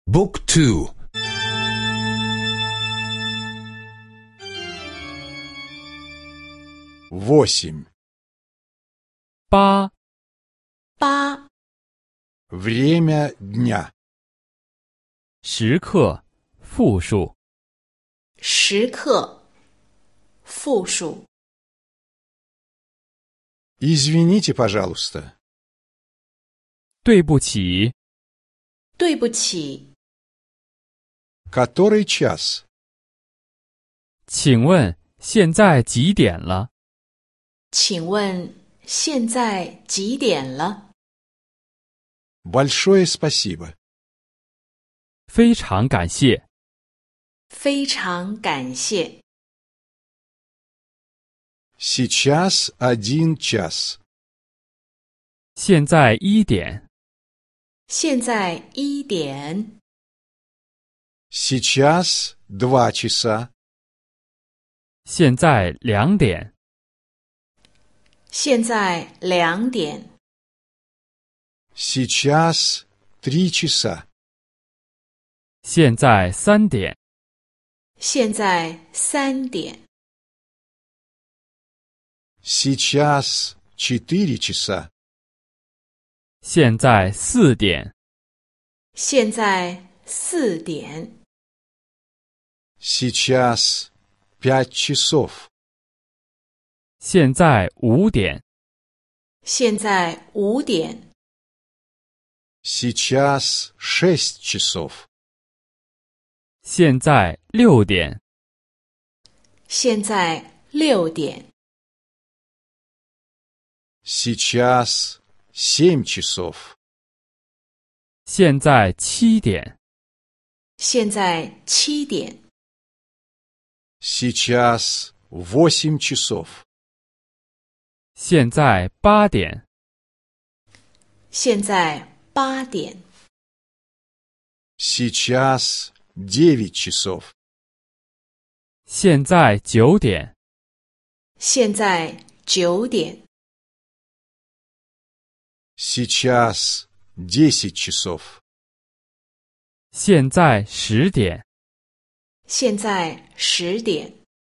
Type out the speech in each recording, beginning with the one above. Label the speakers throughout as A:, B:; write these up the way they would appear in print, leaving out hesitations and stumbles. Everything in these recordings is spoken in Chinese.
A: بوك تو.
B: 8.
C: 8.
D: 8.
B: Время дня.
C: 时刻复数。
D: 时刻复数。
B: Извините, пожалуйста.
C: 对不起，
D: 对不起，
B: Который час?
C: 请问现在几点了？
D: 请问现在几点了？
B: Большое спасибо.
C: 非常感谢。
D: 非常感谢。
B: Сейчас 1 час.
C: 现在1点。
D: 现在1点。
B: Сейчас 2 часа.
C: 现在2点。
D: 现在2点。
B: Сейчас 3 часа.
C: 现在3点。
D: 现在3点。
B: Сейчас 4 часа.
C: 现在4点。
D: 现在4点。
B: Сейчас 5 часов.
C: 现在5点。
D: 现在5点。
B: Сейчас 6 часов.
C: 现在6点。
D: 现在6点。
B: Сейчас 7 часов.
C: 现在7点。
D: 现在7点。
B: Сейчас 8 часов.
C: 现在8点。
D: 现在8点。
B: Сейчас 9 часов.
C: 现在9点。
D: 现在9点。
B: Сейчас 10 часов.
C: 现在10点。
D: 现在10点。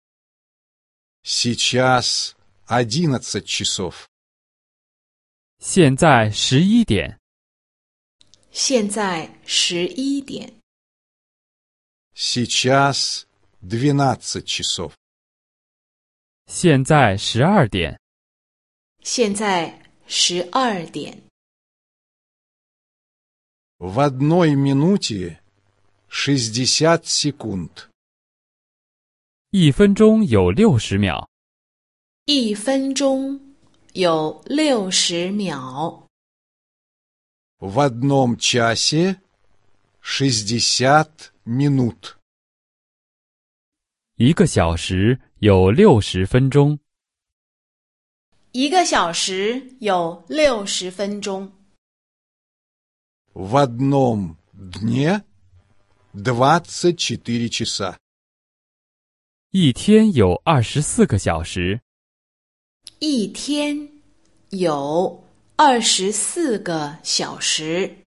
B: Сейчас 11 часов.
C: 现在11点。
D: 现在11点。
B: Сейчас 12 часов.
C: 现在12点。
D: 现在12点。
B: В 1 минуте 60 секунд.
C: 1分钟有60秒。
D: 1分钟有60秒。
B: В 1 часе 60 минут.
C: 1个小时有60分钟。
D: 1个小时有60分钟。
B: В 1 дне 24 часа.
C: 1天有24个小时。
D: 1天有24个小时。